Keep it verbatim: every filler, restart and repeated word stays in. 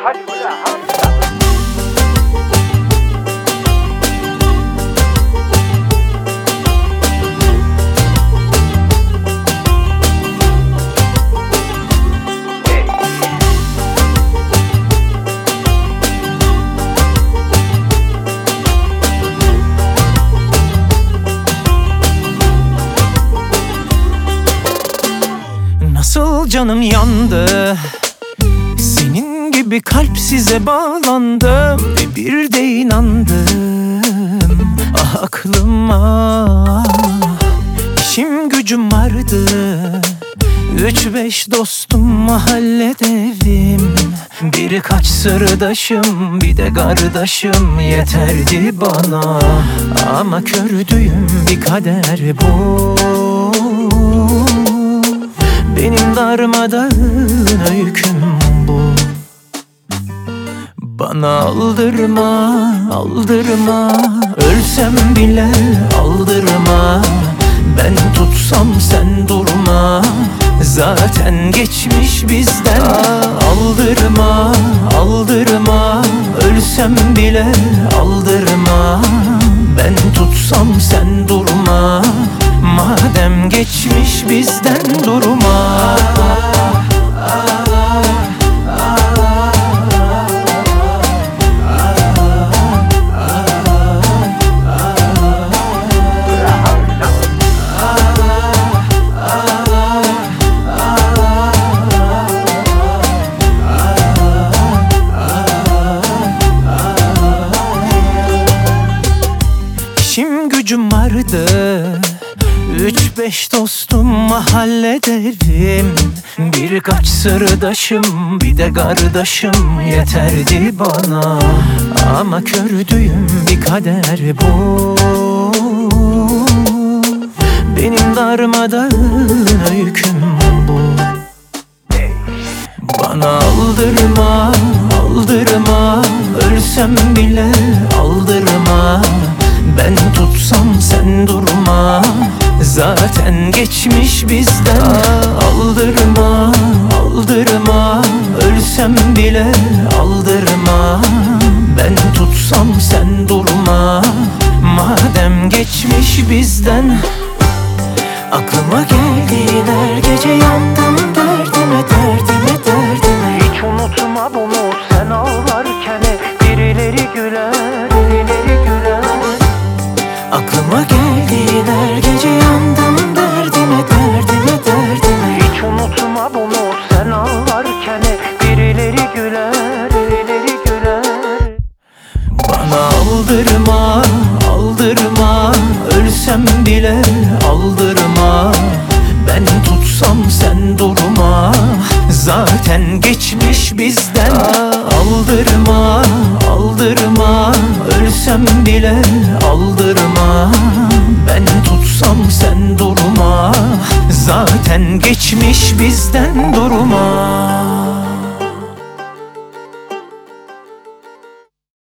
Nasıl canım yandı, senin gibi kalpsize bağlandım ve bir de inandım. Ah aklıma, işim gücüm vardı, üç beş dostum, mahallede evim, birkaç sırdaşım, bir de kardeşim yeterdi bana. Ama kördüğüm bir kader bu, benim darmadağın öyküm bu. Bana aldırma, aldırma, ölsem bile aldırma. Ben tutsam sen durma, zaten geçmiş bizden. Aldırma, aldırma, ölsem bile aldırma. Ben tutsam sen durma, madem geçmiş bizden durma. İşim gücüm vardı, üç beş dostum, mahallede evim, birkaç sırdaşım, bir de kardeşim yeterdi bana. Ama kördüğüm bir kader bu, benim darmadağın öyküm bu. Bana aldırma, aldırma, ölsem bile aldırma. Ben tutsam sen durma, zaten geçmiş bizden. Aldırma, aldırma, ölsem bile aldırma. Ben tutsam sen durma, madem geçmiş bizden. Aklıma geldin her gece, yandım derdime, derdime, derdime. Hiç unutma bunu, sen ağlarken birileri güler, birileri güler. Aklıma geldin her gece, yandım derdime, derdime, derdime. Hiç unutma bunu, sen ağlarken birileri güler, birileri güler. Bana aldırma, aldırma, ölsem bile aldırma. Ben tutsam sen durma, zaten geçmiş bizden. Aldırma, aldırma, ölsem bile aldırma. Ben tutsam sen durma, zaten geçmiş bizden durma.